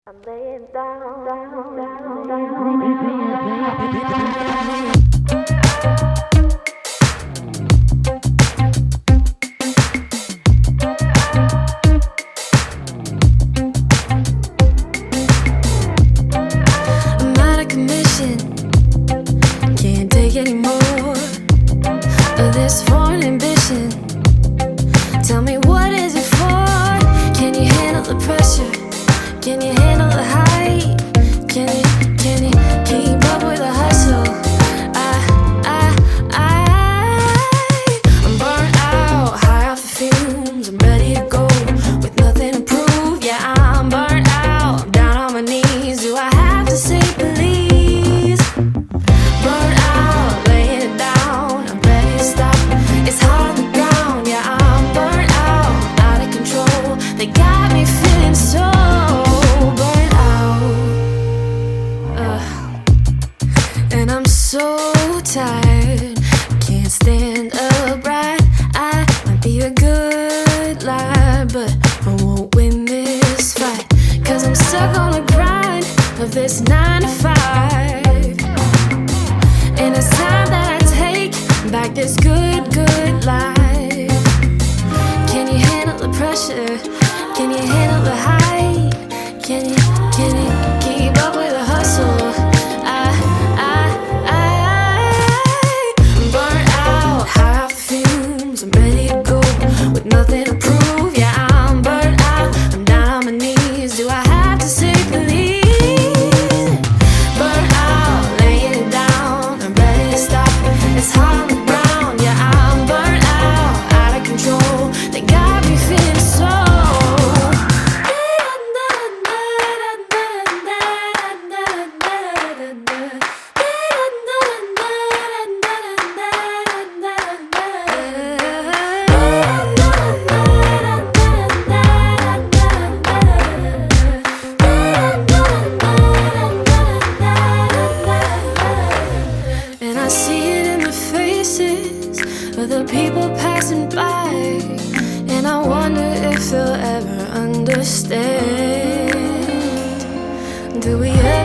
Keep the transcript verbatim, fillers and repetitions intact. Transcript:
I'm laying down, down, down, down. I'm out of commission, can't take any more of this foreign ambition. Tell me, what is it for? Can you handle the pressure? Can you handle the height? Can you, can you keep up with the hustle? I, I, I, I'm burnt out, high off the fumes. I'm ready to go with nothing to prove. Yeah, I'm burnt out, I'm down on my knees. Do I have to say please? Burnt out, laying it down. I'm ready to stop. It's hard on the ground. Yeah, I'm burnt out, out of control. They got me feeling so. And I'm so tired, can't stand upright. I might be a good lie, but I won't win this fight. Cause I'm stuck on the grind of this nine to five. And it's time that I take back this good, good life. Can you handle the pressure? Can you handle the height? Can you, can you keep up with the hustle? Nothing to prove, yeah, I'm burnt out. I'm down on my knees. Do I have to say please? Burnt out, laying it down. I'm ready to stop. It's hard on the ground, yeah, I'm burnt out, out of control. They got me feeling so. And I see it in the faces of the people passing by, and I wonder if they'll ever understand. Do we ever